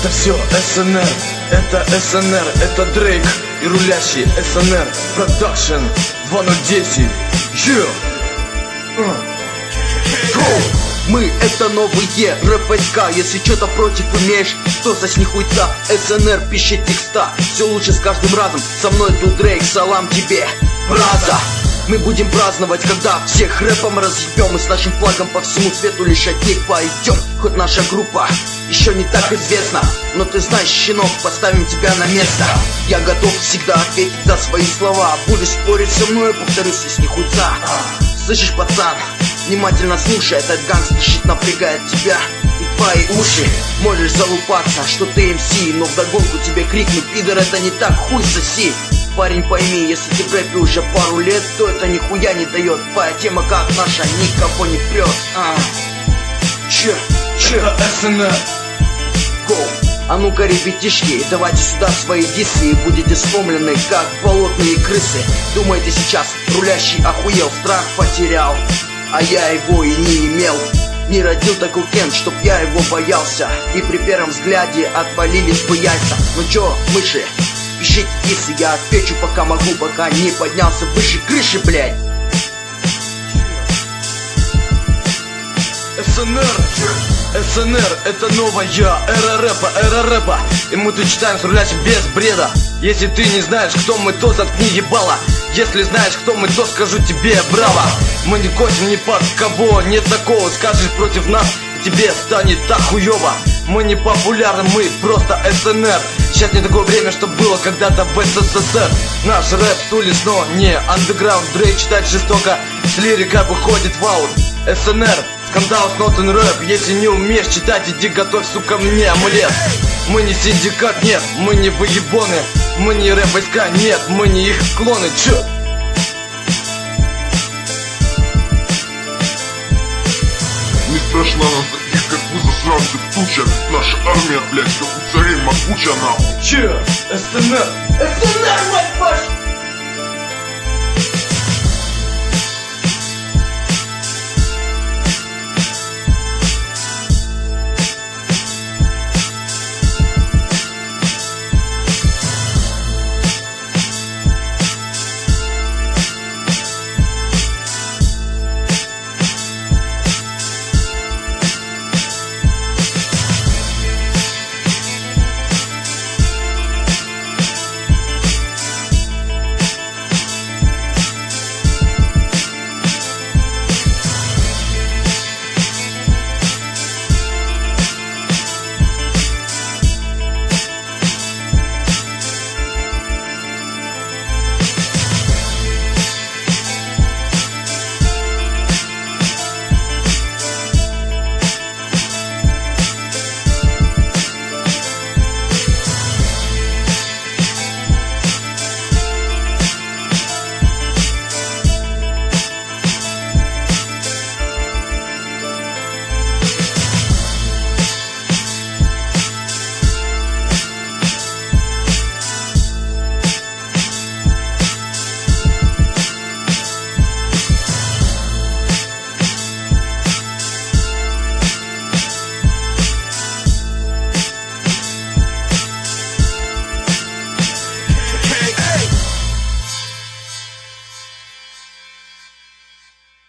Это все СНР, это СНР, это Дрейк и рулящий СНР Продакшн 2010. Мы это новые рэп-войска. Если что-то против имеешь, то сосни хуйца. СНР пишет текста, все лучше с каждым разом. Со мной тут Дрейк, салам тебе, браза. Мы будем праздновать, когда всех рэпом разъебем. И с нашим флагом по всему свету лишь от них пойдем. Хоть наша группа еще не так известна, но ты знаешь, щенок, поставим тебя на место. Я готов всегда ответить за свои слова. Будешь спорить со мной, повторюсь, сосни хуйца. Слышишь, пацан, внимательно слушай, этот гангстер-щит напрягает тебя и твои уши. Можешь залупаться, что ты МС, но вдогонку тебе крикнут: пидор, это не так, хуй соси. Парень, пойми, если ты в рэпе уже пару лет, то это нихуя не дает. Твоя тема как наша, никого не прет. Это СНР. Go. А ну-ка, ребятишки, давайте сюда свои дисы, и будете сломлены, как болотные крысы. Думаете, сейчас рулящий охуел, страх потерял, а я его и не имел. Не родил такой Кен, чтоб я его боялся, и при первом взгляде отвалились бы яйца. Ну чё, мыши, пишите дисы, я отвечу пока могу, пока не поднялся выше крыши, блядь. СНР, это новая эра рэпа, и мы тут читаем с рулящим без бреда. Если ты не знаешь, кто мы, то заткни ебало. Если знаешь, кто мы, то скажу тебе браво. Мы не косим ни под кого, нет такого. Скажешь против нас, и тебе станет так хуёво. Мы не популярны, мы просто СНР. Сейчас не такое время, что было когда-то в СССР. Наш рэп тулис, но не андеграунд. Дрейк читать жестоко, с лирикой выходит в аут. СНР, скандал с нотен рэп. Если не умеешь читать, иди готовь, сука, мне амулет. Мы не синдикат, нет, мы не выебоны. Мы не рэп-войска, нет, мы не их клоны. Чё? Не страшна нам таких, как вы, засранцы, туча. Наша армия, блядь, как у царей могуча, нахуй. Чё? СНР?